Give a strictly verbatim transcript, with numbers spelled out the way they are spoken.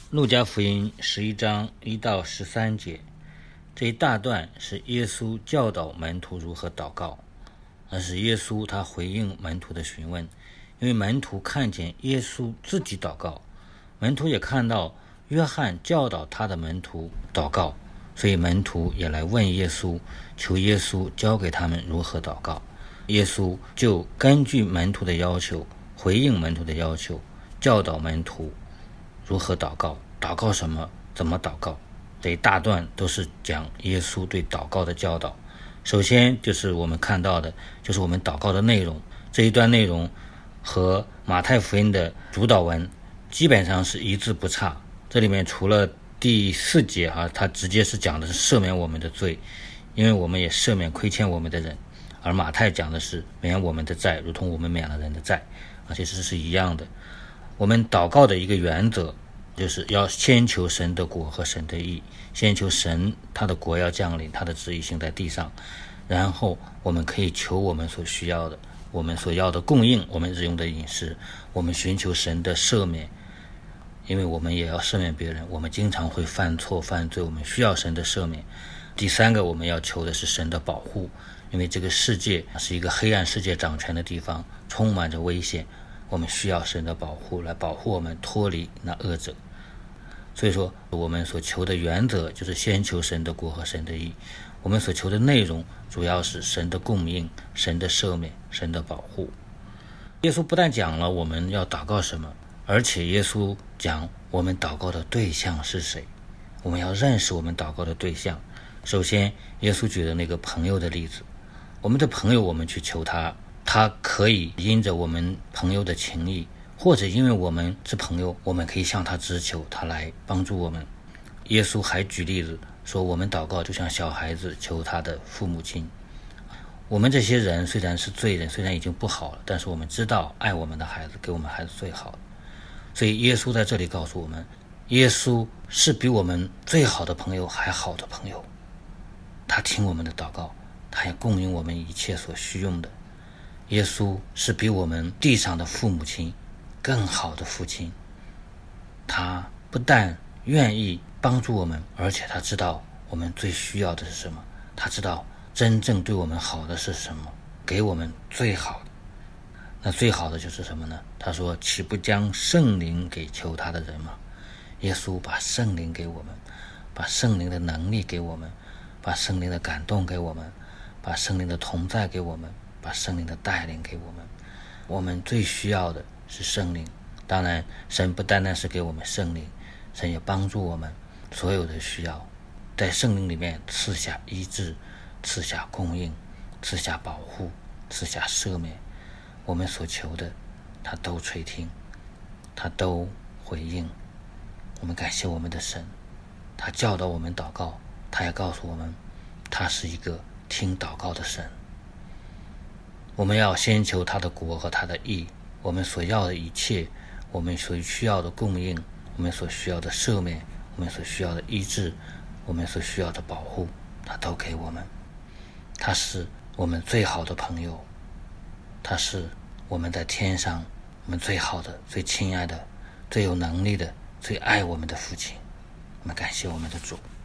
路加福音十一章一到十三节，这一大段是耶稣教导门徒如何祷告，而是耶稣他回应门徒的询问。因为门徒看见耶稣自己祷告，门徒也看到约翰教导他的门徒祷告，所以门徒也来问耶稣，求耶稣教给他们如何祷告。耶稣就根据门徒的要求，回应门徒的要求，教导门徒如何祷告，祷告什么，怎么祷告。这一大段都是讲耶稣对祷告的教导。首先就是我们看到的，就是我们祷告的内容。这一段内容和马太福音的主祷文基本上是一字不差。这里面除了第四节哈、啊，它直接是讲的是赦免我们的罪，因为我们也赦免亏欠我们的人。而马太讲的是免我们的债，如同我们免了人的债，啊，其实是一样的。我们祷告的一个原则就是要先求神的国和神的义，先求神他的国要降临，他的旨意行在地上，然后我们可以求我们所需要的，我们所要的供应，我们日用的饮食，我们寻求神的赦免，因为我们也要赦免别人，我们经常会犯错犯罪，我们需要神的赦免。第三个我们要求的是神的保护，因为这个世界是一个黑暗世界掌权的地方，充满着危险，我们需要神的保护来保护我们脱离那恶者。所以说我们所求的原则就是先求神的国和神的义，我们所求的内容主要是神的供应，神的赦免，神的保护。耶稣不但讲了我们要祷告什么，而且耶稣讲我们祷告的对象是谁，我们要认识我们祷告的对象。首先耶稣举的那个朋友的例子，我们的朋友我们去求他，他可以因着我们朋友的情谊，或者因为我们是朋友，我们可以向他直求，他来帮助我们。耶稣还举例子说，我们祷告就像小孩子求他的父母亲。我们这些人虽然是罪人，虽然已经不好了，但是我们知道爱我们的孩子，给我们孩子最好的。所以耶稣在这里告诉我们，耶稣是比我们最好的朋友还好的朋友，他听我们的祷告，他也供应我们一切所需用的。耶稣是比我们地上的父母亲更好的父亲，他不但愿意帮助我们，而且他知道我们最需要的是什么，他知道真正对我们好的是什么，给我们最好的。那最好的就是什么呢？他说岂不将圣灵给求他的人吗？耶稣把圣灵给我们，把圣灵的能力给我们，把圣灵的感动给我们，把圣灵的同在给我们，把圣灵的带领给我们。我们最需要的是圣灵。当然神不单单是给我们圣灵，神也帮助我们所有的需要，在圣灵里面赐下医治，赐下供应，赐下保护，赐下赦免。我们所求的他都垂听，他都回应。我们感谢我们的神，他教导我们祷告，他也告诉我们他是一个听祷告的神。我们要先求他的国和他的义，我们所要的一切，我们所需要的供应，我们所需要的赦免，我们所需要的医治，我们所需要的保护，他都给我们。他是我们最好的朋友，他是我们在天上我们最好的，最亲爱的，最有能力的，最爱我们的父亲。我们感谢我们的主。